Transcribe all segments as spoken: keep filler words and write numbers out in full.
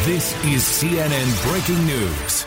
This is C N N Breaking News.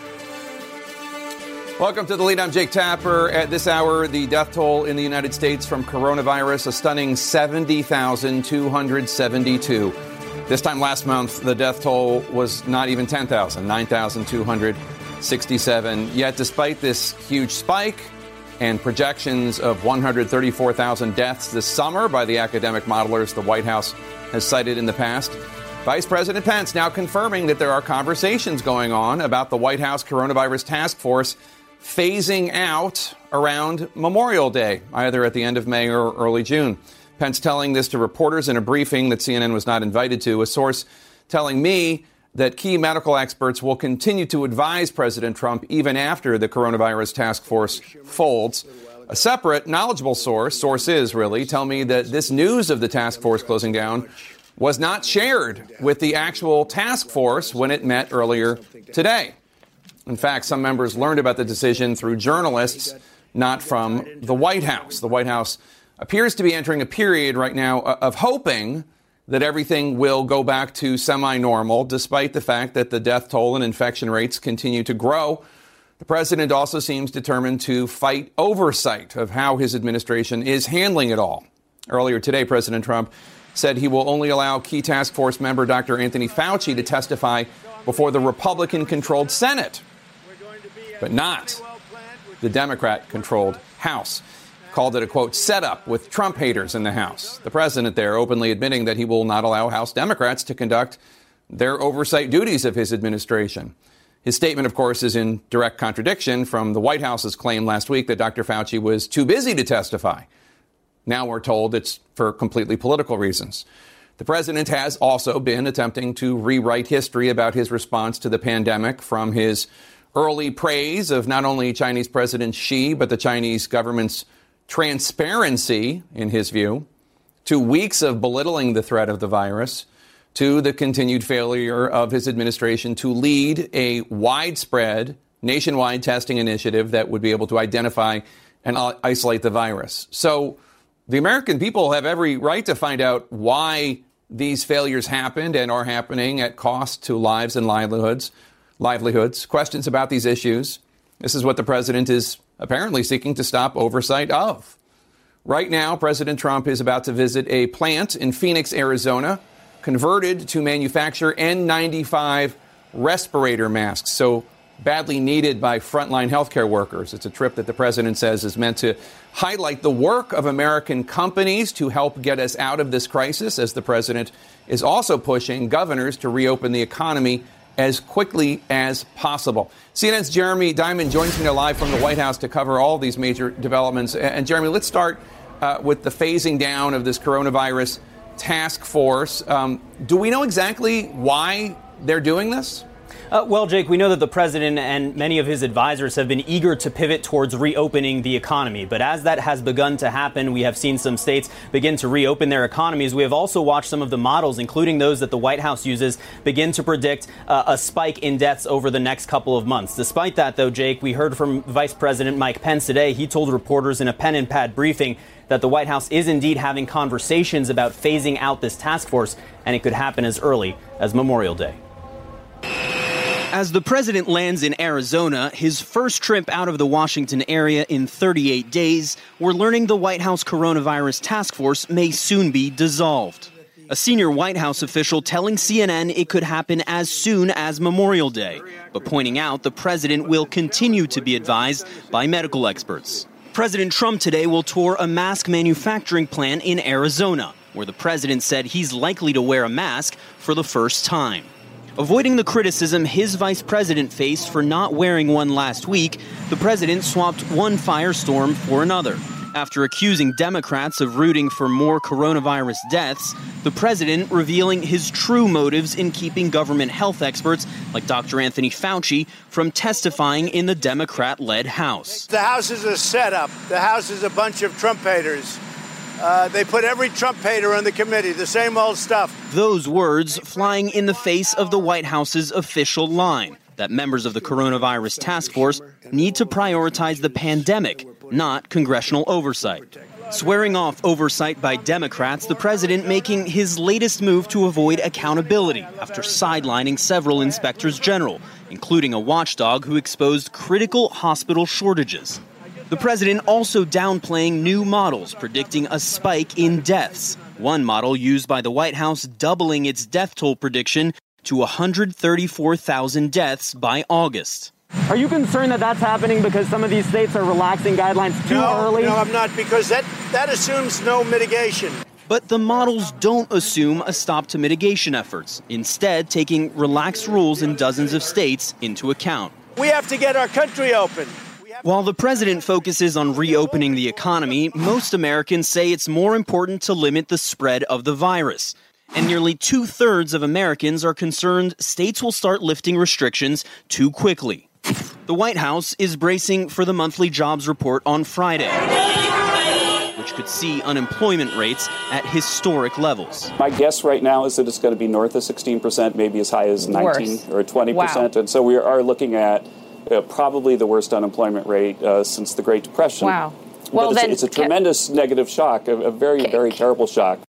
Welcome to The Lead. I'm Jake Tapper. At this hour, the death toll in the United States from coronavirus, a stunning seventy thousand two hundred seventy-two. This time last month, the death toll was not even ten thousand, nine thousand two hundred sixty-seven. Yet despite this huge spike and projections of one hundred thirty-four thousand deaths this summer by the academic modelers the White House has cited in the past, Vice President Pence now confirming that there are conversations going on about the White House coronavirus task force phasing out around Memorial Day, either at the end of May or early June. Pence telling this to reporters in a briefing that C N N was not invited to, a source telling me that key medical experts will continue to advise President Trump even after the coronavirus task force folds. A separate, knowledgeable source, sources really, tell me that this news of the task force closing down was not shared with the actual task force when it met earlier today. In fact, some members learned about the decision through journalists, not from the White House. The White House appears to be entering a period right now of hoping that everything will go back to semi-normal, despite the fact that the death toll and infection rates continue to grow. The president also seems determined to fight oversight of how his administration is handling it all. Earlier today, President Trump said he will only allow key task force member Doctor Anthony Fauci to testify before the Republican-controlled Senate, but not the Democrat-controlled House. Called it a, quote, setup with Trump haters in the House. The president there openly admitting that he will not allow House Democrats to conduct their oversight duties of his administration. His statement, of course, is in direct contradiction from the White House's claim last week that Doctor Fauci was too busy to testify. Now we're told it's for completely political reasons. The president has also been attempting to rewrite history about his response to the pandemic, from his early praise of not only Chinese President Xi, but the Chinese government's transparency, in his view, to weeks of belittling the threat of the virus, to the continued failure of his administration to lead a widespread nationwide testing initiative that would be able to identify and isolate the virus. So the American people have every right to find out why these failures happened and are happening at cost to lives and livelihoods. Livelihoods. Questions about these issues. This is what the president is apparently seeking to stop oversight of. Right now, President Trump is about to visit a plant in Phoenix, Arizona, converted to manufacture N ninety-five respirator masks, so badly needed by frontline healthcare workers. It's a trip that the president says is meant to highlight the work of American companies to help get us out of this crisis, as the president is also pushing governors to reopen the economy as quickly as possible. C N N's Jeremy Diamond joins me now live from the White House to cover all these major developments. And Jeremy, let's start uh, with the phasing down of this coronavirus task force. Um, do we know exactly why they're doing this? Uh, well, Jake, we know that the president and many of his advisors have been eager to pivot towards reopening the economy. But as that has begun to happen, we have seen some states begin to reopen their economies. We have also watched some of the models, including those that the White House uses, begin to predict uh, a spike in deaths over the next couple of months. Despite that, though, Jake, we heard from Vice President Mike Pence today. He told reporters in a pen and pad briefing that the White House is indeed having conversations about phasing out this task force, and it could happen as early as Memorial Day. As the president lands in Arizona, his first trip out of the Washington area in thirty-eight days, we're learning the White House coronavirus task force may soon be dissolved. A senior White House official telling C N N it could happen as soon as Memorial Day, but pointing out the president will continue to be advised by medical experts. President Trump today will tour a mask manufacturing plant in Arizona, where the president said he's likely to wear a mask for the first time. Avoiding the criticism his vice president faced for not wearing one last week, the president swapped one firestorm for another. After accusing Democrats of rooting for more coronavirus deaths, the president revealing his true motives in keeping government health experts like Doctor Anthony Fauci from testifying in the Democrat-led House. The House is a setup. The House is a bunch of Trump haters. Uh, they put every Trump hater on the committee, the same old stuff. Those words flying in the face of the White House's official line that members of the coronavirus task force need to prioritize the pandemic, not congressional oversight. Swearing off oversight by Democrats, the president making his latest move to avoid accountability after sidelining several inspectors general, including a watchdog who exposed critical hospital shortages. The president also downplaying new models predicting a spike in deaths. One model used by the White House doubling its death toll prediction to one hundred thirty-four thousand deaths by August. Are you concerned that that's happening because some of these states are relaxing guidelines too no, early? No, I'm not, because that, that assumes no mitigation. But the models don't assume a stop to mitigation efforts, instead taking relaxed rules in dozens of states into account. We have to get our country open. While the president focuses on reopening the economy, most Americans say it's more important to limit the spread of the virus. And nearly two-thirds of Americans are concerned states will start lifting restrictions too quickly. The White House is bracing for the monthly jobs report on Friday, which could see unemployment rates at historic levels. My guess right now is that it's going to be north of sixteen percent, maybe as high as nineteen Worse. or twenty percent. Wow. And so we are looking at uh, probably the worst unemployment rate uh, since the Great Depression. Wow. Well, but it's, then, it's a tremendous negative shock, a, a very, very terrible shock.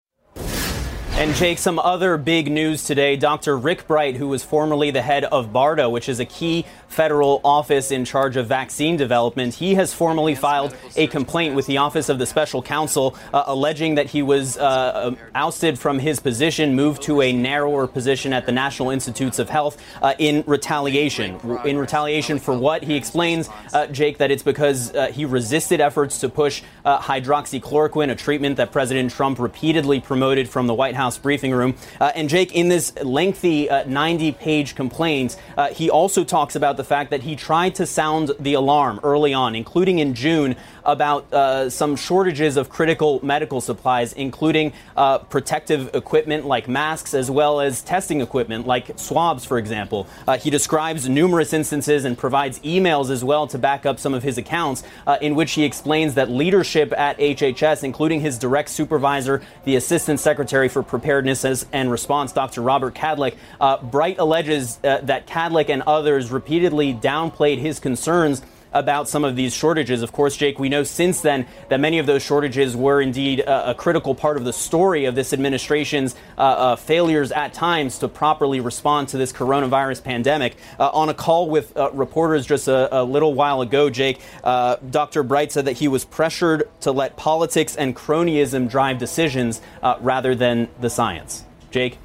And Jake, some other big news today. Doctor Rick Bright, who was formerly the head of BARDA, which is a key federal office in charge of vaccine development, he has formally filed a complaint with the Office of the Special Counsel, uh, alleging that he was uh, ousted from his position, moved to a narrower position at the National Institutes of Health uh, in retaliation. In retaliation for what? He explains, uh, Jake, that it's because uh, he resisted efforts to push uh, hydroxychloroquine, a treatment that President Trump repeatedly promoted from the White House briefing room. Uh, and Jake, in this lengthy uh, ninety-page complaint, uh, he also talks about the fact that he tried to sound the alarm early on, including in June, about uh, some shortages of critical medical supplies, including uh, protective equipment like masks, as well as testing equipment like swabs, for example. Uh, he describes numerous instances and provides emails as well to back up some of his accounts, uh, in which he explains that leadership at H H S, including his direct supervisor, the Assistant Secretary for Preparedness and Response, Doctor Robert Kadlec, uh, Bright alleges uh, that Kadlec and others repeatedly downplayed his concerns about some of these shortages. Of course, Jake, we know since then that many of those shortages were indeed a, a critical part of the story of this administration's uh, uh, failures at times to properly respond to this coronavirus pandemic. Uh, on a call with uh, reporters just a, a little while ago, Jake, uh, Doctor Bright said that he was pressured to let politics and cronyism drive decisions uh, rather than the science. Jake?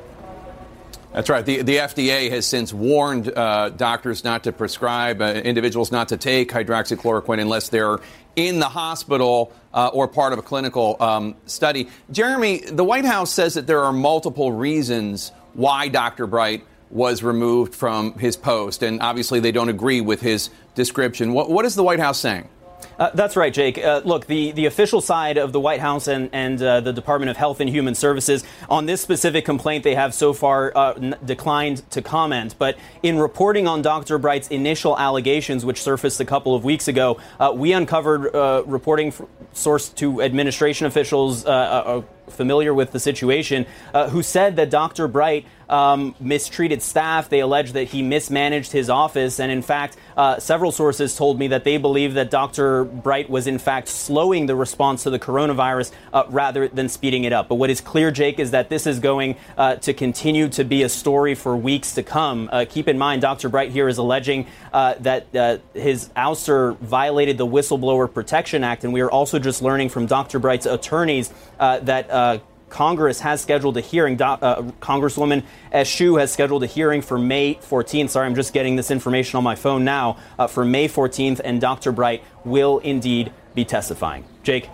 That's right. The, the F D A has since warned uh, doctors not to prescribe, uh, individuals not to take hydroxychloroquine unless they're in the hospital uh, or part of a clinical um, study. Jeremy, the White House says that there are multiple reasons why Doctor Bright was removed from his post, and obviously they don't agree with his description. What, what is the White House saying? Uh, that's right, Jake. Uh, look, the, the official side of the White House and, and uh, the Department of Health and Human Services on this specific complaint, they have so far uh, n- declined to comment. But in reporting on Doctor Bright's initial allegations, which surfaced a couple of weeks ago, uh, we uncovered uh, reporting f- sourced to administration officials uh, uh, familiar with the situation, uh, who said that Doctor Bright um, mistreated staff. They allege that he mismanaged his office. And in fact, uh, several sources told me that they believe that Doctor Bright was in fact slowing the response to the coronavirus uh, rather than speeding it up. But what is clear, Jake, is that this is going uh, to continue to be a story for weeks to come. Uh, keep in mind, Doctor Bright here is alleging uh, that uh, his ouster violated the Whistleblower Protection Act. And we are also just learning from Doctor Bright's attorneys uh, that uh, Congress has scheduled a hearing. Do- uh, Congresswoman Eshoo has scheduled a hearing for May fourteenth. Sorry, I'm just getting this information on my phone now. Uh, for May fourteenth, and Doctor Bright will indeed be testifying. Jake?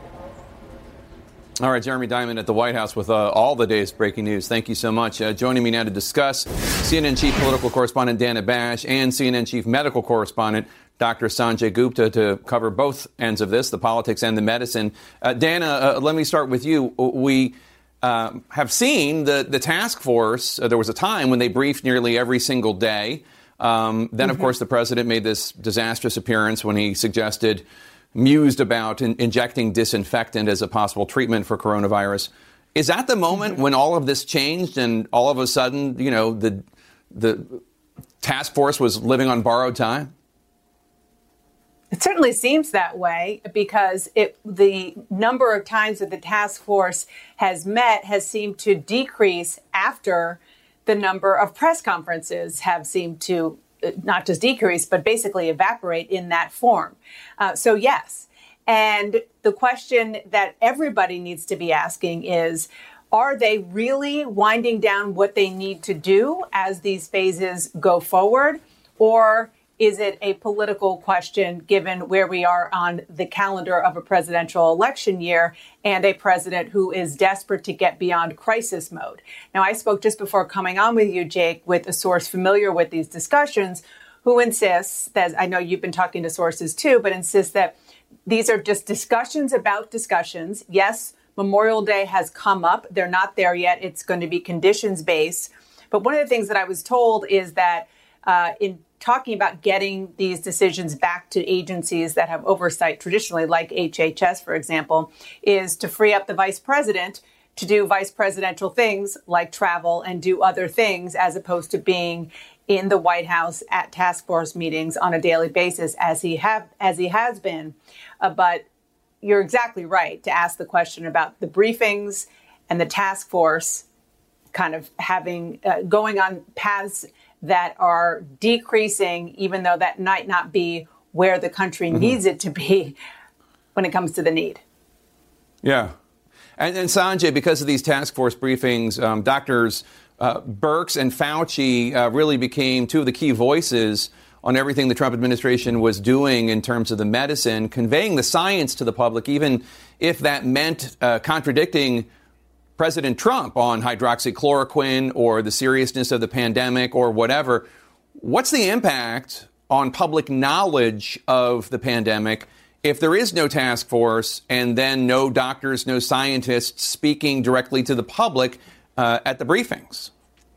All right, Jeremy Diamond at the White House with uh, all the day's breaking news. Thank you so much. Uh, joining me now to discuss, C N N Chief Political Correspondent Dana Bash and C N N Chief Medical Correspondent Doctor Sanjay Gupta to cover both ends of this, the politics and the medicine. Uh, Dana, uh, let me start with you. We uh, have seen the, the task force. Uh, there was a time when they briefed nearly every single day. Um, then, mm-hmm. of course, the president made this disastrous appearance when he suggested, mused about in, injecting disinfectant as a possible treatment for coronavirus. Is that the moment mm-hmm. when all of this changed and all of a sudden, you know, the the task force was living on borrowed time? It certainly seems that way because it, the number of times that the task force has met has seemed to decrease after the number of press conferences have seemed to not just decrease, but basically evaporate in that form. Uh, so, yes. And the question that everybody needs to be asking is, are they really winding down what they need to do as these phases go forward? Or is it a political question given where we are on the calendar of a presidential election year and a president who is desperate to get beyond crisis mode? Now, I spoke just before coming on with you, Jake, with a source familiar with these discussions who insists that, I know you've been talking to sources too, but insists that these are just discussions about discussions. Yes, Memorial Day has come up. They're not there yet. It's going to be conditions based. But one of the things that I was told is that uh, in talking about getting these decisions back to agencies that have oversight traditionally, like H H S, for example, is to free up the vice president to do vice presidential things like travel and do other things, as opposed to being in the White House at task force meetings on a daily basis, as he have as he has been. Uh, but you're exactly right to ask the question about the briefings and the task force kind of having uh, going on paths that are decreasing, even though that might not be where the country mm-hmm. needs it to be when it comes to the need. Yeah. And, and Sanjay, because of these task force briefings, um, doctors uh, Birx and Fauci uh, really became two of the key voices on everything the Trump administration was doing in terms of the medicine, conveying the science to the public, even if that meant uh, contradicting President Trump on hydroxychloroquine or the seriousness of the pandemic or whatever. What's the impact on public knowledge of the pandemic if there is no task force and then no doctors, no scientists speaking directly to the public uh, at the briefings?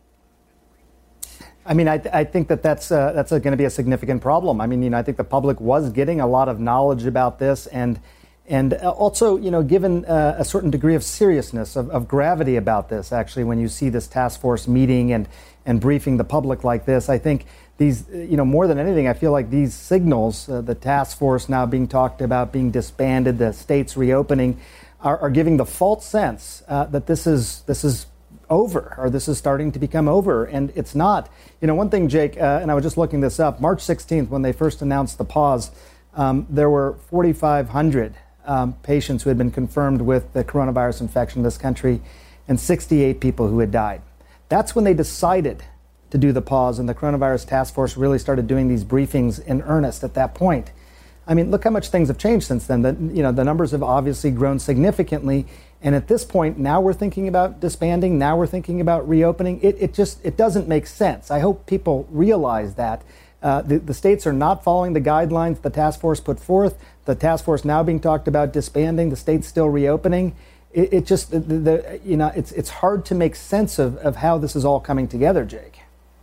I mean, I, th- I think that that's uh, that's going to be a significant problem. I mean, you know, I think the public was getting a lot of knowledge about this, and and also, you know, given uh, a certain degree of seriousness, of, of gravity about this. Actually, when you see this task force meeting and and briefing the public like this, I think these, you know, more than anything, I feel like these signals, uh, the task force now being talked about, being disbanded, the states reopening, are, are giving the false sense uh, that this is this is. over, or this is starting to become over, and it's not. You know, one thing, Jake, uh, and I was just looking this up, March sixteenth, when they first announced the pause, um, there were forty-five hundred um, patients who had been confirmed with the coronavirus infection in this country, and sixty-eight people who had died. That's when they decided to do the pause, and the coronavirus task force really started doing these briefings in earnest at that point. I mean, look how much things have changed since then. The, you know, the numbers have obviously grown significantly. And at this point, now we're thinking about disbanding. Now we're thinking about reopening. It, it just it doesn't make sense. I hope people realize that. Uh, the, the states are not following the guidelines the task force put forth. The task force now being talked about disbanding. The states still reopening. It, it just, the, the, you know, it's it's hard to make sense of, of how this is all coming together, Jake.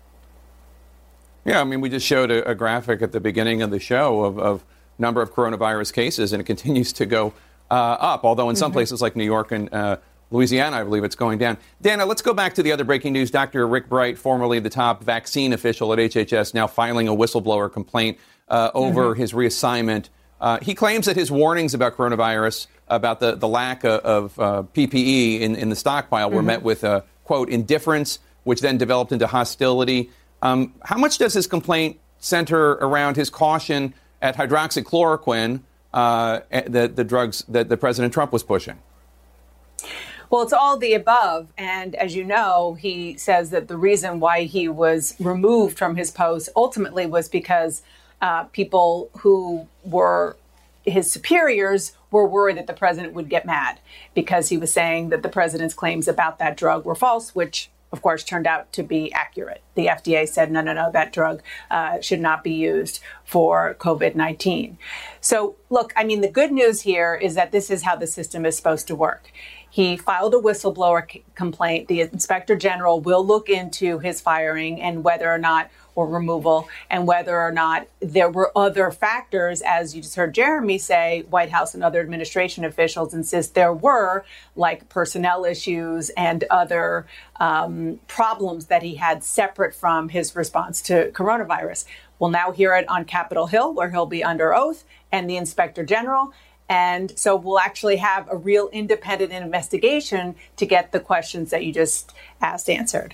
Yeah, I mean, we just showed a, a graphic at the beginning of the show of, of number of coronavirus cases, and it continues to go Uh, up, although in some mm-hmm. places like New York and uh, Louisiana, I believe it's going down. Dana, let's go back to the other breaking news. Doctor Rick Bright, formerly the top vaccine official at H H S, now filing a whistleblower complaint uh, over mm-hmm. his reassignment. Uh, he claims that his warnings about coronavirus, about the, the lack of, of uh, P P E in, in the stockpile, mm-hmm. were met with, uh, quote, indifference, which then developed into hostility. Um, how much does his complaint center around his caution at hydroxychloroquine, Uh, the, the drugs that the President Trump was pushing? Well, it's all the above. And as you know, he says that the reason why he was removed from his post ultimately was because uh, people who were his superiors were worried that the president would get mad because he was saying that the president's claims about that drug were false, which of course, turned out to be accurate. The F D A said, no, no, no, that drug uh, should not be used for COVID nineteen. So, look, I mean, the good news here is that this is how the system is supposed to work. He filed a whistleblower c- complaint. The inspector general will look into his firing and whether or not, or removal, and whether or not there were other factors, as you just heard Jeremy say, White House and other administration officials insist there were, like personnel issues and other um, problems that he had separate from his response to coronavirus. We'll now hear it on Capitol Hill, where he'll be under oath, and the Inspector General. And so we'll actually have a real independent investigation to get the questions that you just asked answered.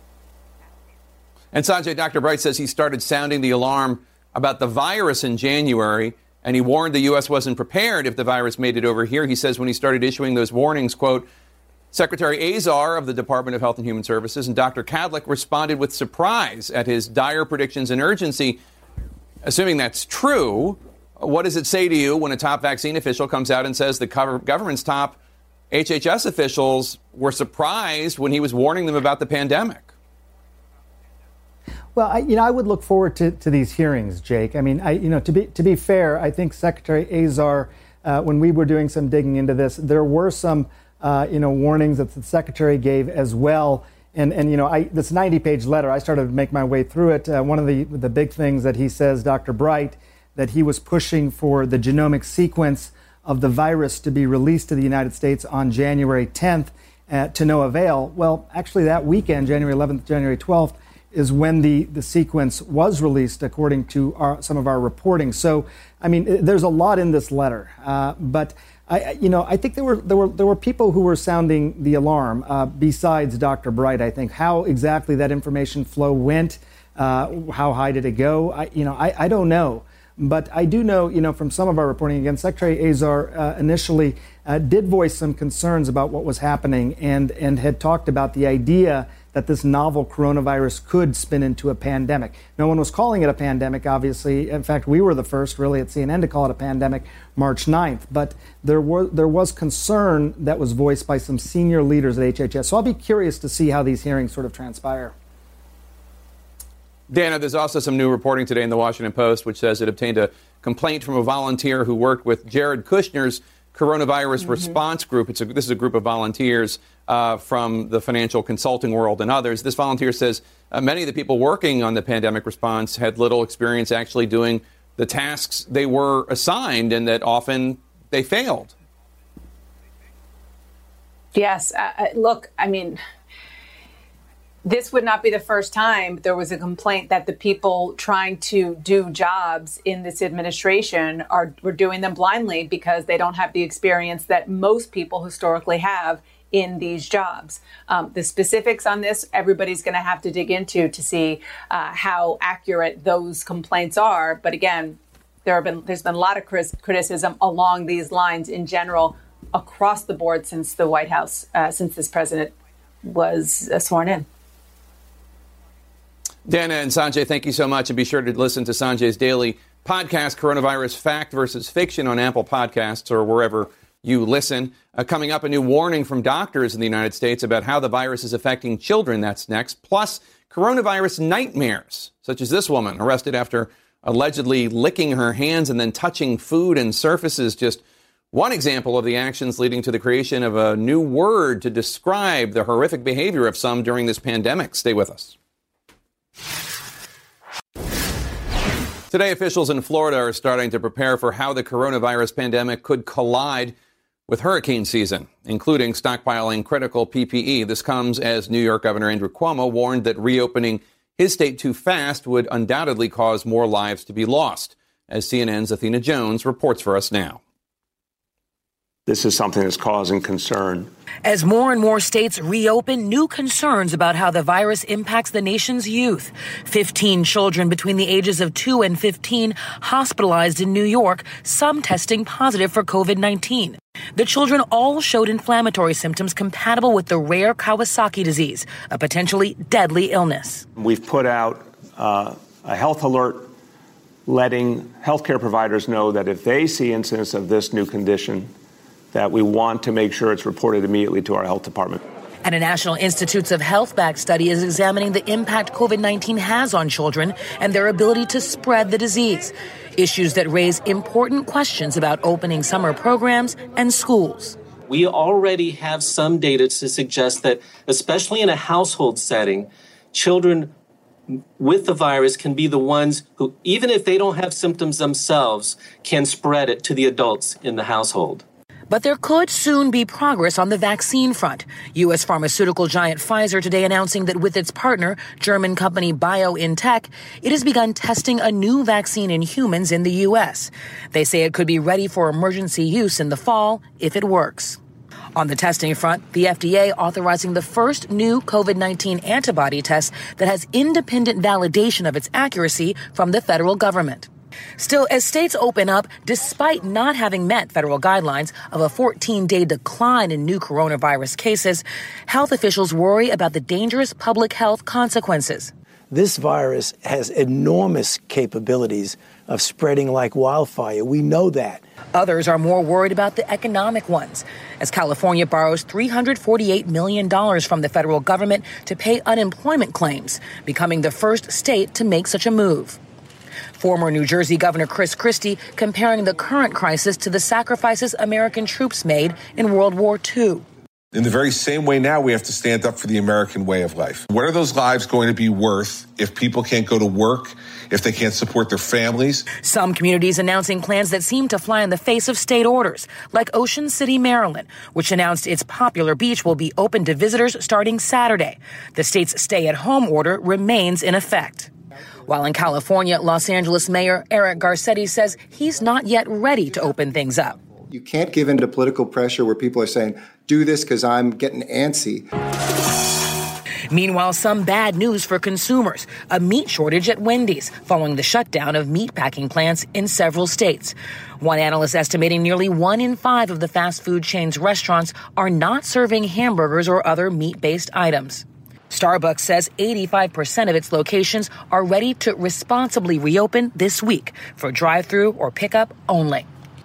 And Sanjay, Doctor Bright says he started sounding the alarm about the virus in January, and he warned the U S wasn't prepared if the virus made it over here. He says when he started issuing those warnings, quote, Secretary Azar of the Department of Health and Human Services and Doctor Kadlec responded with surprise at his dire predictions and urgency. Assuming that's true, what does it say to you when a top vaccine official comes out and says the government's top H H S officials were surprised when he was warning them about the pandemic? Well, I, you know, I would look forward to, to these hearings, Jake. I mean, I, you know, to be to be fair, I think Secretary Azar, uh, when we were doing some digging into this, there were some, uh, you know, warnings that the Secretary gave as well. And, and you know, I, this ninety-page letter, I started to make my way through it. Uh, one of the, the big things that he says, Doctor Bright, that he was pushing for the genomic sequence of the virus to be released to the United States on January tenth uh, to no avail. Well, actually, that weekend, January eleventh, January twelfth, is when the, the sequence was released, according to our, some of our reporting. So, I mean, there's a lot in this letter. Uh, but, I, you know, I think there were there were there were people who were sounding the alarm uh, besides Doctor Bright. I think how exactly that information flow went, uh, how high did it go? I, you know, I, I don't know. But I do know, you know, from some of our reporting, again, Secretary Azar uh, initially uh, did voice some concerns about what was happening and, and had talked about the idea that this novel coronavirus could spin into a pandemic. No one was calling it a pandemic, obviously. In fact, we were the first, really, at C N N to call it a pandemic March ninth. But there were there was concern that was voiced by some senior leaders at H H S. So I'll be curious to see how these hearings sort of transpire. Dana, there's also some new reporting today in the Washington Post, which says it obtained a complaint from a volunteer who worked with Jared Kushner's coronavirus mm-hmm. response group. It's a, this is a group of volunteers uh, from the financial consulting world and others. This volunteer says uh, many of the people working on the pandemic response had little experience actually doing the tasks they were assigned, and that often they failed. Yes. Uh, look, I mean, this would not be the first time there was a complaint that the people trying to do jobs in this administration are were doing them blindly because they don't have the experience that most people historically have in these jobs. Um, the specifics on this, everybody's going to have to dig into to see uh, how accurate those complaints are. But again, there have been there's been a lot of criticism along these lines in general across the board since the White House, uh, since this president was uh, sworn in. Dana and Sanjay, thank you so much. And be sure to listen to Sanjay's daily podcast, Coronavirus Fact versus Fiction, on Apple Podcasts or wherever you listen. Uh, coming up, a new warning from doctors in the United States about how the virus is affecting children. That's next. Plus, coronavirus nightmares, such as this woman arrested after allegedly licking her hands and then touching food and surfaces. Just one example of the actions leading to the creation of a new word to describe the horrific behavior of some during this pandemic. Stay with us. Today, officials in Florida are starting to prepare for how the coronavirus pandemic could collide with hurricane season, including stockpiling critical P P E. This comes as New York Governor Andrew Cuomo warned that reopening his state too fast would undoubtedly cause more lives to be lost, as C N N's Athena Jones reports for us now. This is something that's causing concern. As more and more states reopen, new concerns about how the virus impacts the nation's youth. fifteen children between the ages of two and fifteen hospitalized in New York, some testing positive for COVID nineteen. The children all showed inflammatory symptoms compatible with the rare Kawasaki disease, a potentially deadly illness. We've put out uh, a health alert letting healthcare providers know that if they see incidents of this new condition, that we want to make sure it's reported immediately to our health department. And a National Institutes of Health-backed study is examining the impact COVID nineteen has on children and their ability to spread the disease, issues that raise important questions about opening summer programs and schools. We already have some data to suggest that, especially in a household setting, children with the virus can be the ones who, even if they don't have symptoms themselves, can spread it to the adults in the household. But there could soon be progress on the vaccine front. U S pharmaceutical giant Pfizer today announcing that with its partner, German company BioNTech, it has begun testing a new vaccine in humans in the U S. They say it could be ready for emergency use in the fall if it works. On the testing front, the F D A authorizing the first new COVID nineteen antibody test that has independent validation of its accuracy from the federal government. Still, as states open up, despite not having met federal guidelines of a fourteen-day decline in new coronavirus cases, health officials worry about the dangerous public health consequences. This virus has enormous capabilities of spreading like wildfire. We know that. Others are more worried about the economic ones, as California borrows three hundred forty-eight million dollars from the federal government to pay unemployment claims, becoming the first state to make such a move. Former New Jersey Governor Chris Christie comparing the current crisis to the sacrifices American troops made in World War Two. In the very same way now, we have to stand up for the American way of life. What are those lives going to be worth if people can't go to work, if they can't support their families? Some communities announcing plans that seem to fly in the face of state orders, like Ocean City, Maryland, which announced its popular beach will be open to visitors starting Saturday. The state's stay-at-home order remains in effect. While in California, Los Angeles Mayor Eric Garcetti says he's not yet ready to open things up. You can't give in to political pressure where people are saying, do this because I'm getting antsy. Meanwhile, some bad news for consumers. A meat shortage at Wendy's following the shutdown of meat packing plants in several states. One analyst estimating nearly one in five of the fast food chain's restaurants are not serving hamburgers or other meat-based items. Starbucks says eighty-five percent of its locations are ready to responsibly reopen this week for drive-through or pickup only.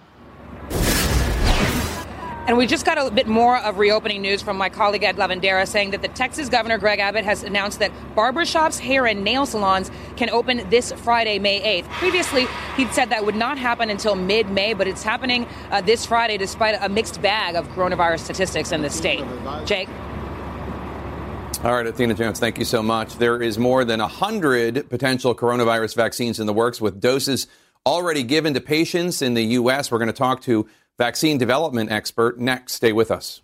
And we just got a bit more of reopening news from my colleague Ed Lavandera saying that the Texas Governor Greg Abbott has announced that barbershops, hair and nail salons can open this Friday, May eighth. Previously, he'd said that would not happen until mid-May, but it's happening uh, this Friday despite a mixed bag of coronavirus statistics in the state. Jake? All right, Athena Jones, thank you so much. There is more than one hundred potential coronavirus vaccines in the works with doses already given to patients in the U S. We're going to talk to vaccine development expert next. Stay with us.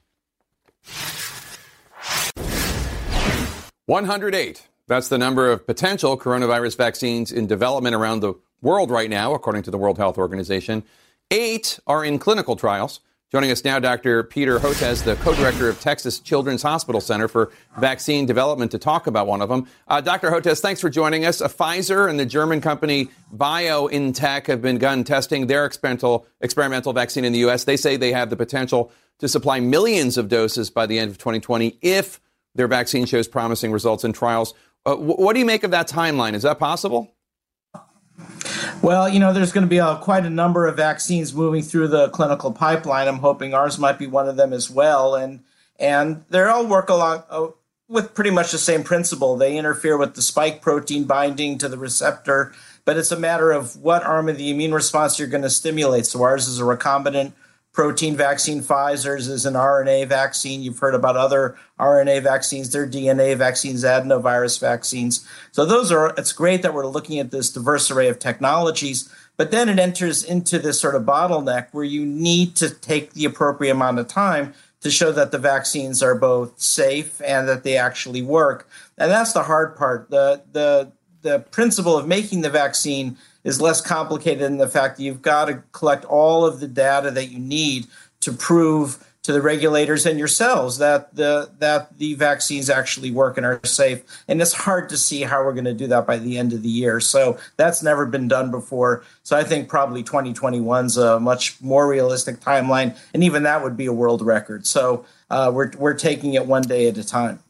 one hundred eight. That's the number of potential coronavirus vaccines in development around the world right now, according to the World Health Organization. Eight are in clinical trials. Joining us now, Doctor Peter Hotez, the co-director of Texas Children's Hospital Center for Vaccine Development, to talk about one of them. Uh, Doctor Hotez, thanks for joining us. Uh, Pfizer and the German company BioNTech have begun testing their experimental, experimental vaccine in the U S. They say they have the potential to supply millions of doses by the end of twenty twenty if their vaccine shows promising results in trials. Uh, w- what do you make of that timeline? Is that possible? Well, you know, there's going to be a, quite a number of vaccines moving through the clinical pipeline. I'm hoping ours might be one of them as well. And and they all work along uh, with pretty much the same principle. They interfere with the spike protein binding to the receptor, but it's a matter of what arm of the immune response you're going to stimulate. So ours is a recombinant protein vaccine. Pfizer's is an R N A vaccine. You've heard about other R N A vaccines. They're D N A vaccines, adenovirus vaccines. So those are, it's great that we're looking at this diverse array of technologies, but then it enters into this sort of bottleneck where you need to take the appropriate amount of time to show that the vaccines are both safe and that they actually work. And that's the hard part. The, the, the principle of making the vaccine is less complicated in the fact that you've got to collect all of the data that you need to prove to the regulators and yourselves that the that the vaccines actually work and are safe. And it's hard to see how we're going to do that by the end of the year. So that's never been done before. So I think probably twenty twenty-one is a much more realistic timeline, and even that would be a world record. So uh, we're we're taking it one day at a time.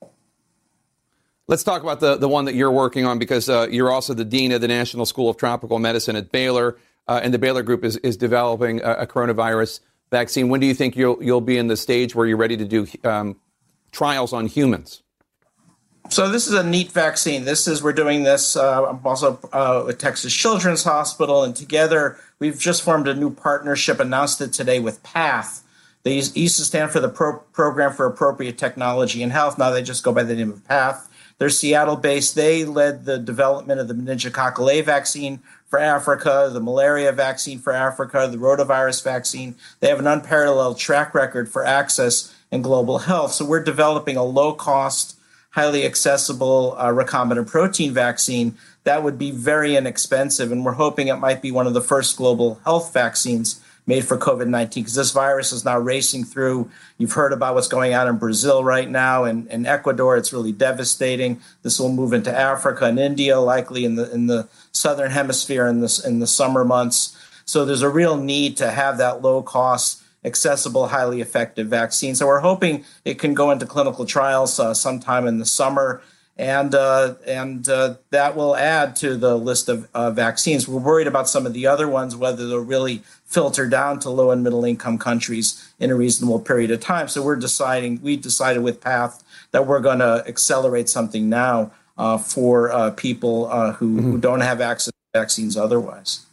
Let's talk about the, the one that you're working on, because uh, you're also the dean of the National School of Tropical Medicine at Baylor, uh, and the Baylor Group is, is developing a, a coronavirus vaccine. When do you think you'll you'll be in the stage where you're ready to do um, trials on humans? So this is a neat vaccine. This is we're doing this uh, also uh, with Texas Children's Hospital, and together we've just formed a new partnership, announced it today, with PATH. They used to stand for the Pro- Program for Appropriate Technology in Health. Now they just go by the name of PATH. They're Seattle-based. They led the development of the meningococcal A vaccine for Africa, the malaria vaccine for Africa, the rotavirus vaccine. They have an unparalleled track record for access and global health. So we're developing a low-cost, highly accessible uh, recombinant protein vaccine that would be very inexpensive. And we're hoping it might be one of the first global health vaccines made for COVID nineteen, because this virus is now racing through. You've heard about what's going on in Brazil right now, and in Ecuador. It's really devastating. This will move into Africa and India, likely in the in the southern hemisphere in the, in the summer months. So there's a real need to have that low-cost, accessible, highly effective vaccine. So we're hoping it can go into clinical trials uh, sometime in the summer, and uh, and uh, that will add to the list of uh, vaccines. We're worried about some of the other ones, whether they'll really filter down to low and middle income countries in a reasonable period of time. So we're deciding, we decided with PATH that we're going to accelerate something now uh, for uh, people uh, who, mm-hmm. who don't have access to vaccines otherwise.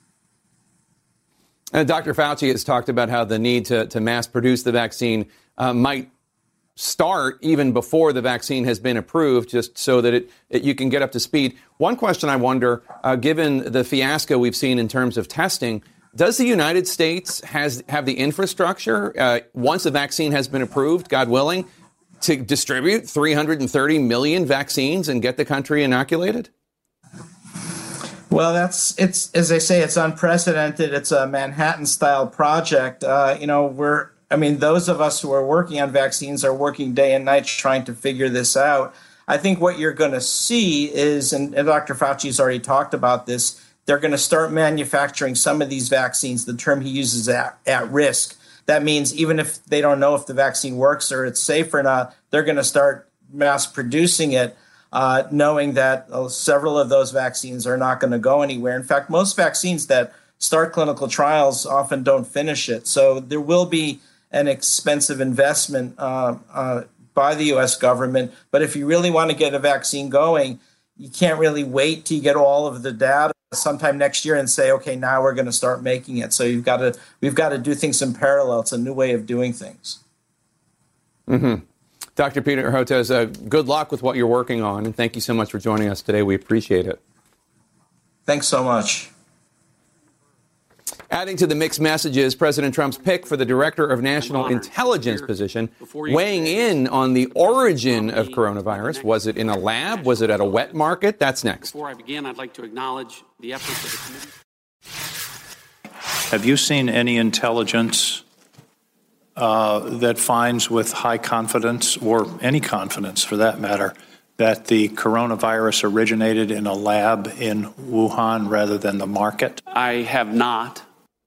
And Doctor Fauci has talked about how the need to, to mass produce the vaccine uh, might start even before the vaccine has been approved, just so that it, it you can get up to speed. One question I wonder, uh, given the fiasco we've seen in terms of testing, does the United States has have the infrastructure, uh, once a vaccine has been approved, God willing, to distribute three hundred thirty million vaccines and get the country inoculated? Well, that's it's as they say, it's unprecedented. It's a Manhattan-style project. Uh, you know, we're I mean, those of us who are working on vaccines are working day and night trying to figure this out. I think what you're going to see is, and, and Doctor Fauci's already talked about this, they're going to start manufacturing some of these vaccines. The term he uses is at, at risk. That means even if they don't know if the vaccine works or it's safe or not, they're going to start mass producing it, uh, knowing that uh, several of those vaccines are not going to go anywhere. In fact, most vaccines that start clinical trials often don't finish it. So there will be an expensive investment uh, uh, by the U S government. But if you really want to get a vaccine going, you can't really wait till you get all of the data sometime next year and say, okay, now we're going to start making it. So you've got to, we've got to do things in parallel. It's a new way of doing things. Mm-hmm. Doctor Peter Hotez, uh, good luck with what you're working on, and thank you so much for joining us today. We appreciate it. Thanks so much. Adding to the mixed messages, President Trump's pick for the Director of National Intelligence position, weighing in on the origin of coronavirus. Was it in a lab? Was it at a wet market? That's next. Before I begin, I'd like to acknowledge the efforts of the committee. Have you seen any intelligence uh, that finds with high confidence, or any confidence for that matter, that the coronavirus originated in a lab in Wuhan rather than the market? I have not.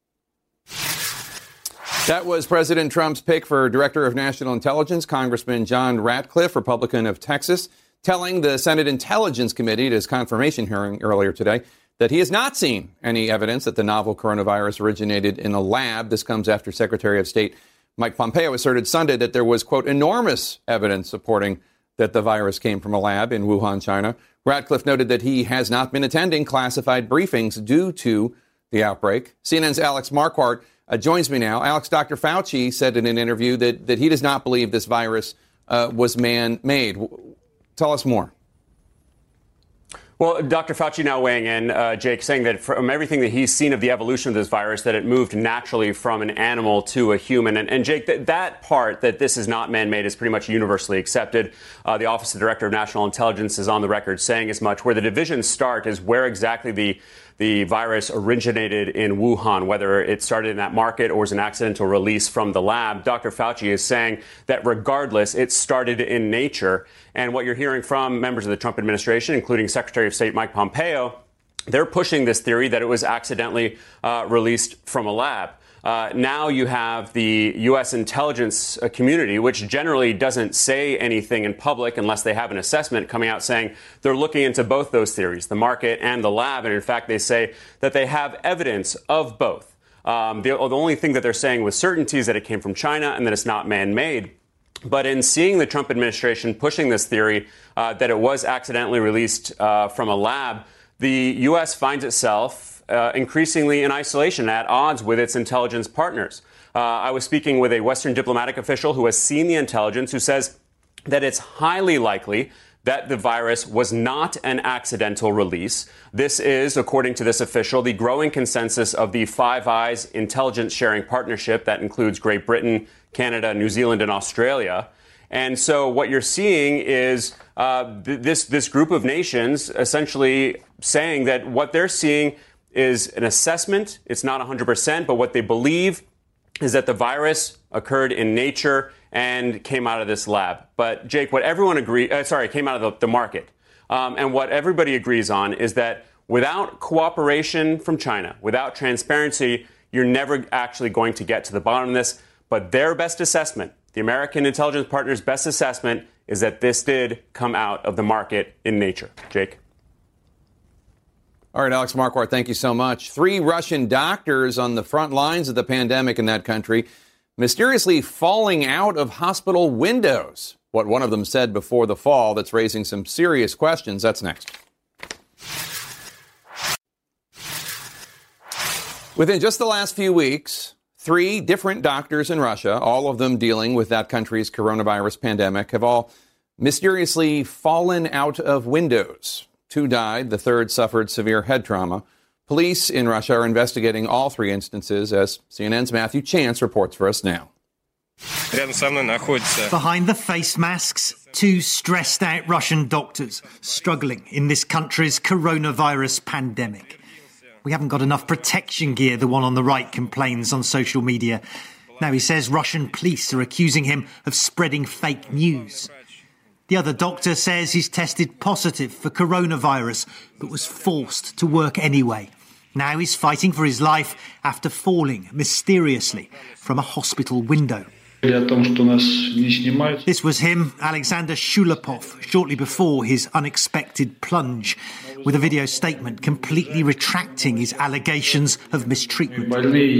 That was President Trump's pick for Director of National Intelligence, Congressman John Ratcliffe, Republican of Texas, telling the Senate Intelligence Committee at his confirmation hearing earlier today that he has not seen any evidence that the novel coronavirus originated in a lab. This comes after Secretary of State Mike Pompeo asserted Sunday that there was, quote, enormous evidence supporting that the virus came from a lab in Wuhan, China. Ratcliffe noted that he has not been attending classified briefings due to the outbreak. C N N's Alex Marquardt uh, joins me now. Alex, Doctor Fauci said in an interview that, that he does not believe this virus uh, was man-made. Tell us more. Well, Doctor Fauci now weighing in, uh, Jake, saying that from everything that he's seen of the evolution of this virus, that it moved naturally from an animal to a human. And, and Jake, that, that part, that this is not man-made, is pretty much universally accepted. Uh, the Office of the Director of National Intelligence is on the record saying as much. Where the divisions start is where exactly the the virus originated in Wuhan, whether it started in that market or was an accidental release from the lab. Doctor Fauci is saying that regardless, it started in nature. And what you're hearing from members of the Trump administration, including Secretary of State Mike Pompeo, they're pushing this theory that it was accidentally uh, released from a lab. Uh, now you have the U S intelligence uh, community, which generally doesn't say anything in public unless they have an assessment, coming out saying they're looking into both those theories, the market and the lab. And in fact, they say that they have evidence of both. Um, the, the only thing that they're saying with certainty is that it came from China and that it's not man-made. But in seeing the Trump administration pushing this theory uh, that it was accidentally released uh, from a lab, the U S finds itself Uh, increasingly in isolation, at odds with its intelligence partners. Uh, I was speaking with a Western diplomatic official who has seen the intelligence, who says that it's highly likely that the virus was not an accidental release. This is, according to this official, the growing consensus of the Five Eyes intelligence sharing partnership that includes Great Britain, Canada, New Zealand, and Australia. And so what you're seeing is uh, th- this this group of nations essentially saying that what they're seeing is an assessment. It's not one hundred percent, but what they believe is that the virus occurred in nature and came out of this lab. But Jake, what everyone agree, uh, sorry, came out of the, the market. Um, and what everybody agrees on is that without cooperation from China, without transparency, you're never actually going to get to the bottom of this. But their best assessment, the American intelligence partner's best assessment, is that this did come out of the market in nature. Jake? All right, Alex Marquardt, thank you so much. Three Russian doctors on the front lines of the pandemic in that country mysteriously falling out of hospital windows. What one of them said before the fall that's raising some serious questions. That's next. Within just the last few weeks, three different doctors in Russia, all of them dealing with that country's coronavirus pandemic, have all mysteriously fallen out of windows. Two died. The third suffered severe head trauma. Police in Russia are investigating all three instances, as C N N's Matthew Chance reports for us now. Behind the face masks, two stressed-out Russian doctors struggling in this country's coronavirus pandemic. We haven't got enough protection gear, the one on the right complains on social media. Now he says Russian police are accusing him of spreading fake news. The other doctor says he's tested positive for coronavirus, but was forced to work anyway. Now he's fighting for his life after falling mysteriously from a hospital window. This was him, Alexander Shulapov, shortly before his unexpected plunge, with a video statement completely retracting his allegations of mistreatment.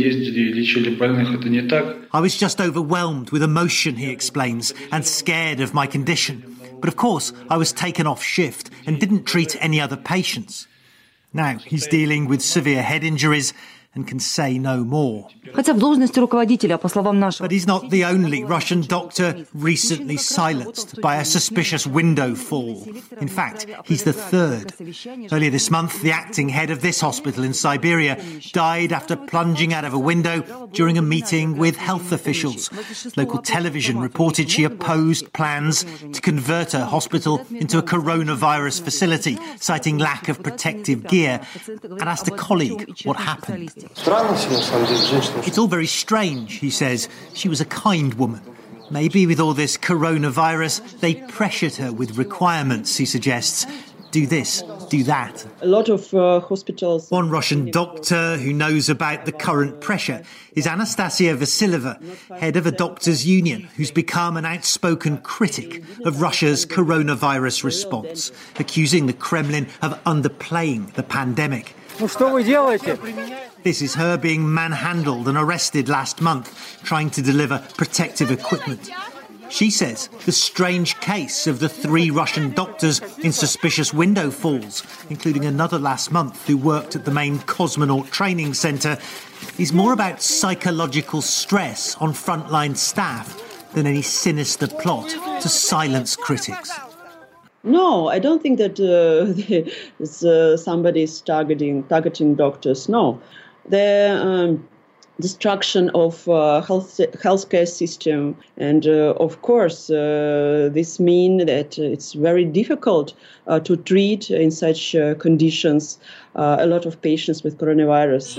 I was just overwhelmed with emotion, he explains, and scared of my condition. But of course, I was taken off shift and didn't treat any other patients. Now he's dealing with severe head injuries and can say no more. But he's not the only Russian doctor recently silenced by a suspicious window fall. In fact, he's the third. Earlier this month, the acting head of this hospital in Siberia died after plunging out of a window during a meeting with health officials. Local television reported she opposed plans to convert her hospital into a coronavirus facility, citing lack of protective gear, and asked a colleague what happened. It's all very strange, he says. She was a kind woman. Maybe with all this coronavirus, they pressured her with requirements, he suggests. Do this, do that. A lot of uh, hospitals... One Russian doctor who knows about the current pressure is Anastasia Vasileva, head of a doctors' union, who's become an outspoken critic of Russia's coronavirus response, accusing the Kremlin of underplaying the pandemic. This is her being manhandled and arrested last month, trying to deliver protective equipment. She says the strange case of the three Russian doctors in suspicious window falls, including another last month who worked at the main cosmonaut training centre, is more about psychological stress on frontline staff than any sinister plot to silence critics. No, I don't think that uh, uh, somebody is targeting, targeting doctors. No. The um, destruction of uh, health healthcare system, and uh, of course, uh, this means that it's very difficult uh, to treat in such uh, conditions uh, a lot of patients with coronavirus.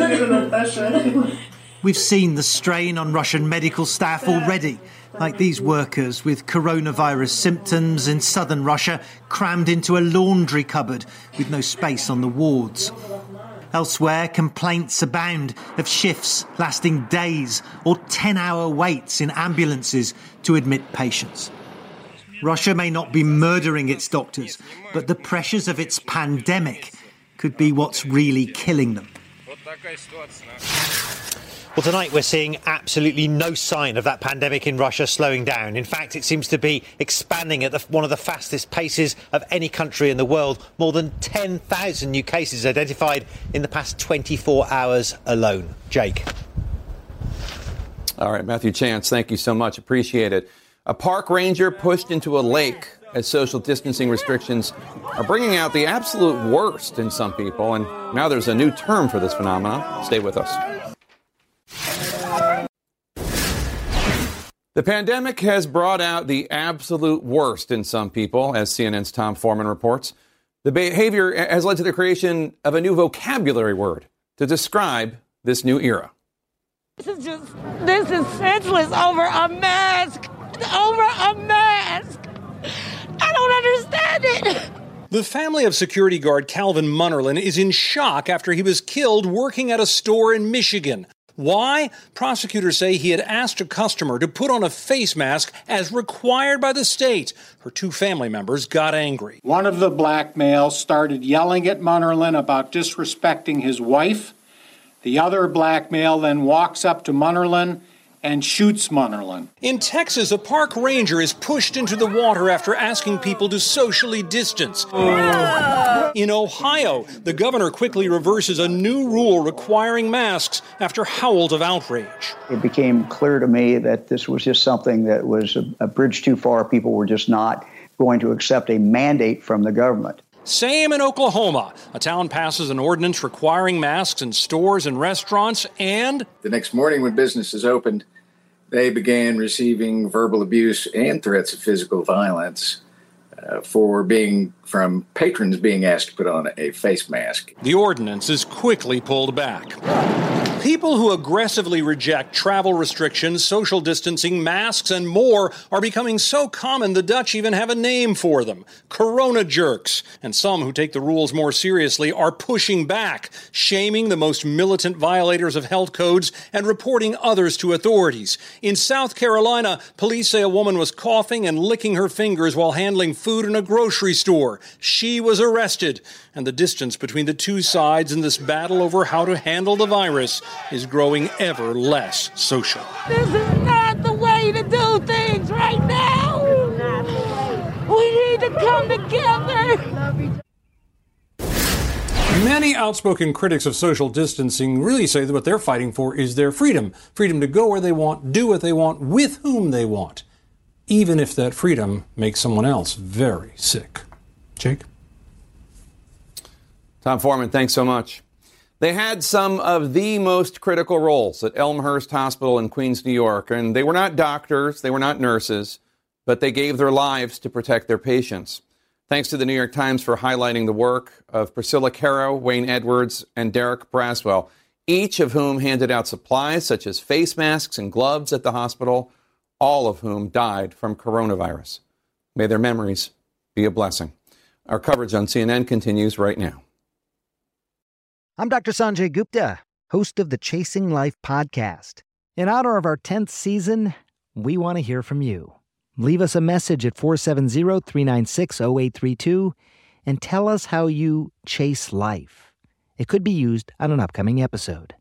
We've seen the strain on Russian medical staff already, like these workers with coronavirus symptoms in southern Russia crammed into a laundry cupboard with no space on the wards. Elsewhere, complaints abound of shifts lasting days or ten-hour waits in ambulances to admit patients. Russia may not be murdering its doctors, but the pressures of its pandemic could be what's really killing them. Well, tonight we're seeing absolutely no sign of that pandemic in Russia slowing down. In fact, it seems to be expanding at the, one of the fastest paces of any country in the world. More than ten thousand new cases identified in the past twenty-four hours alone. Jake. All right, Matthew Chance, thank you so much. Appreciate it. A park ranger pushed into a lake as social distancing restrictions are bringing out the absolute worst in some people. And now there's a new term for this phenomenon. Stay with us. The pandemic has brought out the absolute worst in some people, as C N N's Tom Foreman reports. The behavior has led to the creation of a new vocabulary word to describe this new era. This is just, this is senseless over a mask. Over a mask. I don't understand it. The family of security guard Calvin Munnerlyn is in shock after he was killed working at a store in Michigan. Why? Prosecutors say he had asked a customer to put on a face mask as required by the state. Her two family members got angry. One of the black males started yelling at Munnerlyn about disrespecting his wife. The other black male then walks up to Munnerlyn and shoots Munnerlyn. In Texas, a park ranger is pushed into the water after asking people to socially distance. Oh. In Ohio, the governor quickly reverses a new rule requiring masks after howls of outrage. It became clear to me that this was just something that was a, a bridge too far. People were just not going to accept a mandate from the government. Same in Oklahoma. A town passes an ordinance requiring masks in stores and restaurants, and the next morning when businesses opened, they began receiving verbal abuse and threats of physical violence uh, for being from patrons being asked to put on a face mask. The ordinance is quickly pulled back. People who aggressively reject travel restrictions, social distancing, masks, and more are becoming so common the Dutch even have a name for them. Corona jerks. And some who take the rules more seriously are pushing back, shaming the most militant violators of health codes and reporting others to authorities. In South Carolina, police say a woman was coughing and licking her fingers while handling food in a grocery store. She was arrested. And the distance between the two sides in this battle over how to handle the virus is growing ever less social. This is not the way to do things right now. We need to come together. Many outspoken critics of social distancing really say that what they're fighting for is their freedom. Freedom to go where they want, do what they want, with whom they want, even if that freedom makes someone else very sick. Jake? Tom Foreman, thanks so much. They had some of the most critical roles at Elmhurst Hospital in Queens, New York, and they were not doctors, they were not nurses, but they gave their lives to protect their patients. Thanks to the New York Times for highlighting the work of Priscilla Caro, Wayne Edwards, and Derek Braswell, each of whom handed out supplies such as face masks and gloves at the hospital, all of whom died from coronavirus. May their memories be a blessing. Our coverage on C N N continues right now. I'm Doctor Sanjay Gupta, host of the Chasing Life podcast. In honor of our tenth season, we want to hear from you. Leave us a message at four seven zero, three nine six, zero eight three two and tell us how you chase life. It could be used on an upcoming episode.